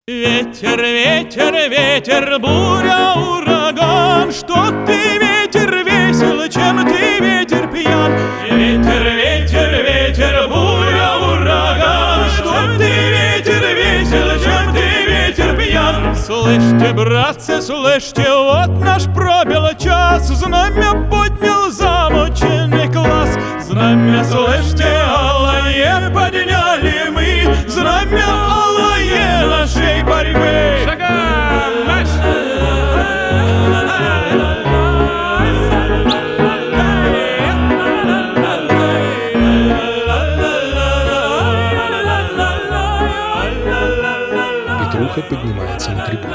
Ветер, ветер, ветер, буря, ураган. Что ты, ветер, весел, чем ты, ветер, пьян? Ветер, ветер, ветер, буря, ураган. Что ты, ветер, весел, чем ты, ветер, пьян? Слышьте, братцы, слышьте, вот наш пробил час. Знамя поднял замученный класс. Знамя, слышьте, алое подняли мы. Знамя алое нашей борьбы. Шагом марш! Петруха поднимается на трибуну.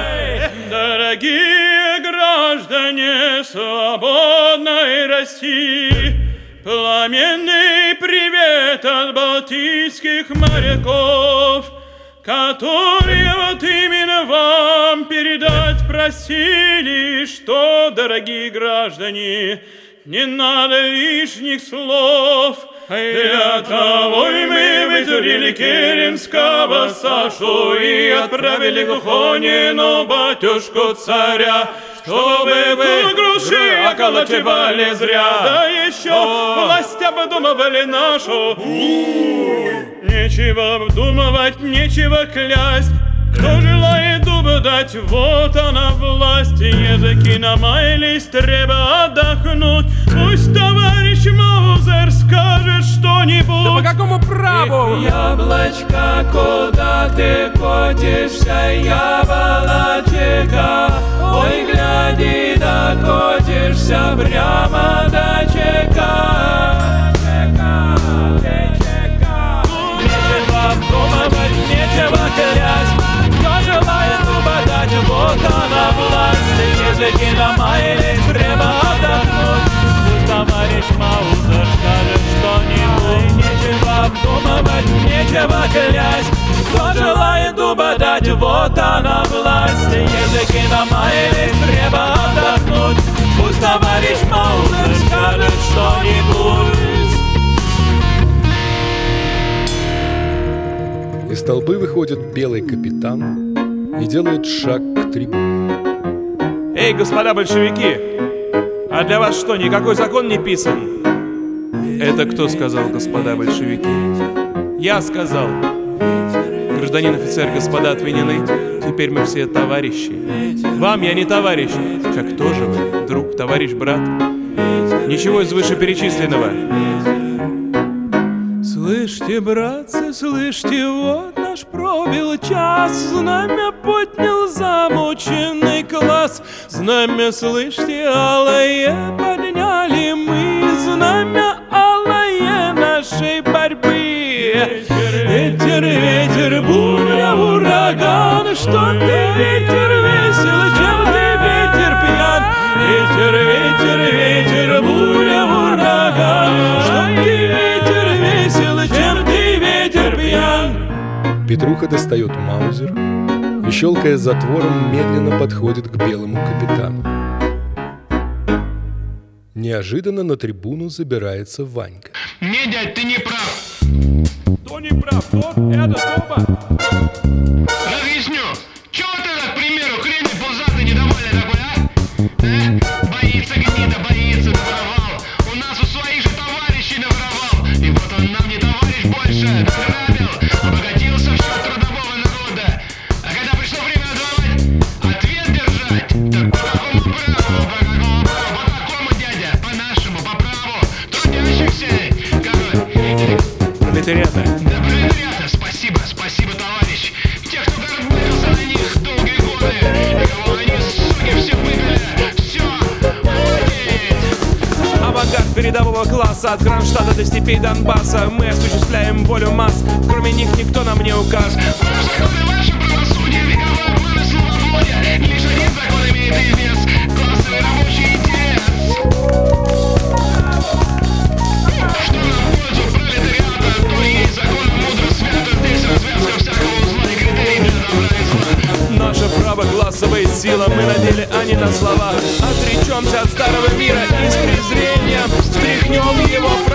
Дорогие граждане свободной России, пламенный привет от балтийских моряков, которые вот именно вам передать просили, что, дорогие граждане, не надо лишних слов. Для того и мы вытурили Керенского Сашу и отправили к Ухонину батюшку царя, чтобы вы груши околотевали зря. Да еще власть обдумывали нашу. Нечего обдумывать, нечего клясть. Кто желает дубу дать, вот она власть. Языки намаялись, треба отдохнуть. Пусть товарищ Маузер скажет что-нибудь. Да по какому праву? Яблочко, куда ты котишься, яблочко? Ой, гляди, докотишься прямо до ЧК. Нечего обдумывать, нечего клясть. Кто желает убодать, вот она власть. Языки намаялись, треба отдохнуть. Пусть товарищ Маузер скажет что-нибудь. Нечего обдумывать, нечего клясть. Кто желает убодать, вот она власть. Языки намаялись, треба отдохнуть. Пусть товарищ Маузер скажет что-нибудь. Из толпы выходит белый капитан и делает шаг к трибуне. Эй, господа большевики, а для вас что, никакой закон не писан? Это кто сказал, господа большевики? Я сказал. Гражданин офицер, господа отменены. Теперь мы все товарищи. Вам я не товарищ. А кто же вы? Друг, товарищ, брат? Ничего из вышеперечисленного. Слышьте, братцы, слышьте, вот наш пробил час. Знамя поднял замученный класс. Знамя, слышьте, алое подняли мы. Знамя алое нашей борьбы. Ветер, ветер, буря, ураган. Что ты, ветер, весел, чем ты, ветер, пьян? Ветер, ветер, ветер, буря, ураган. Что ты, ветер, весел, чем ты, ветер, пьян? Петруха достает маузер и, щелкая затвором, медленно подходит к белому капитану. Неожиданно на трибуну забирается Ванька. Не, дядь, ты не прав. Кто не прав? Тот? Это Тоба? Разъясню. Чего ты, к примеру, хрен пузатый недовольный такой, а? Боится гнида, боится наворовал. У нас у своих же товарищей наворовал. И вот он нам не товарищ больше. Награбил, обогатился в счет трудового народа. А когда пришло время отдавать, ответ держать. Так по какому праву? По какому праву? По такому, дядя, по нашему, по праву трудящихся. Король. Пролетариата. Да, пролетариата, спасибо, спасибо, товарищ. Тех, кто горбатился на них долгие годы, кого они, суки, все выбили, все, уходит. Авангард передового класса, от Кронштадта до степей Донбасса. Мы осуществляем волю масс, кроме них никто нам не указ. Ваш закон и ваше правосудие, вековой вымысл во вводе. Лишь один закон имеет и вес, классовый рабочий интерес. Что на пользу пролетариата, то и есть закон мудро свято. Здесь развязка всякого узла и критерий для добра и зла. Наше право классовая сила, мы на деле, а не на словах. Отречемся от старого мира и с презрением стряхнем его